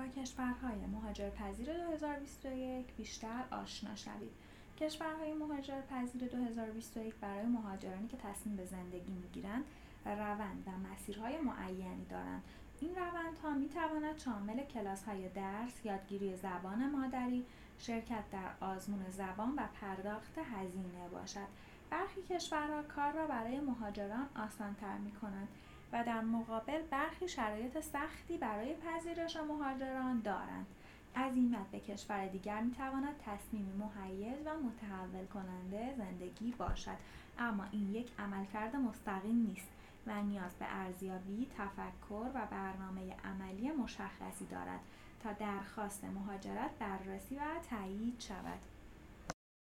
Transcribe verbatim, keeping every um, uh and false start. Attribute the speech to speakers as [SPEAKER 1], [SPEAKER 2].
[SPEAKER 1] با کشورهای مهاجرپذیر دو هزار و بیست و یک بیشتر آشنا شوید. کشورهای مهاجرپذیر دو هزار و بیست و یک برای مهاجرانی که تصمیم به زندگی میگیرند روند و مسیرهای معینی دارند. این روندها میتواند شامل کلاس‌های درس، یادگیری زبان مادری، شرکت در آزمون زبان و پرداخت هزینه باشد. برخی کشورها کار را برای مهاجران آسان‌تر می‌کنند و در مقابل برخی شرایط سختی برای پذیرش مهاجران دارند. عزیمت به کشور دیگر می‌تواند تصمیمی محیز و متحول کننده زندگی باشد، اما این یک عملکرد مستقیم نیست و نیاز به ارزیابی، تفکر و برنامه عملی مشخصی دارد تا درخواست مهاجرت بررسی و تایید شود.